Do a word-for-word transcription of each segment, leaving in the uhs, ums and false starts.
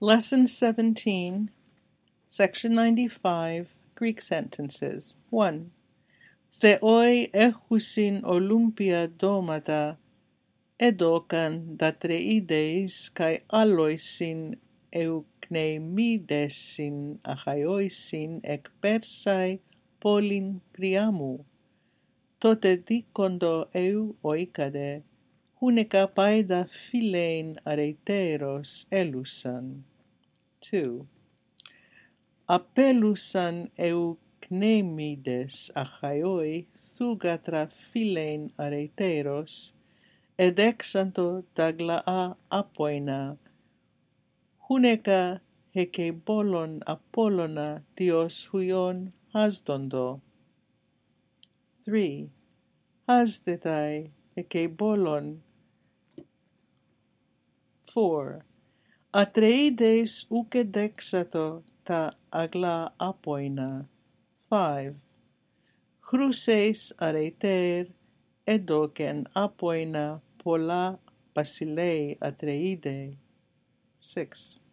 Lesson seventeen, Section ninety-five, Greek sentences. one. Θεoi έχουσιν Olympia dômata, edόκαν δατρεΐδες καὶ άλοισιν εουκνεϊμίδεσιν αχαioisin εκ Πέρσαι πόλιν Πριάμου. Τότε δίκοντο εου οίκαδε, χούνεκα πάιδα φίλειν αρετέρος έλουσαν. two. Απέλουσαν εουκνεϊμίδες αχαιoi θούγατρα φίλειν αρετέρος, εδέξαντο τα γλαά άποινα, χούνεκα χεκεϊμπόλων Απόλλωνα Διός χουιόν χάσδοντο. three. Χάσδεθαι χεκεϊμπόλων. four. Ατρεΐδες ουκ εδέξατο τα αγλά άποινα. five. Χρούσες αρετέρ εδόκεν άποινα πολλά βασιλέοι Ατρεΐδαι. six.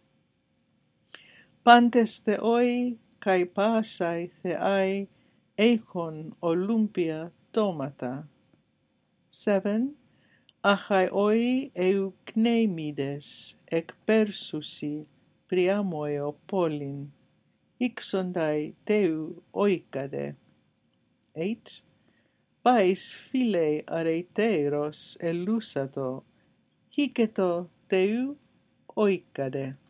Πάντες θεόι καὶ πάσαι θεάι έχον Olympia dômata. seven. Αχαιόι εουκνεϊμίδες εκ Πέρσουσι Πριάμοιο πόλιν, ήξονται Θεού οίκαδε. eight. Πάεις φίλε αρετέρος ελούσατο, χίκετο Θεού οίκαδε.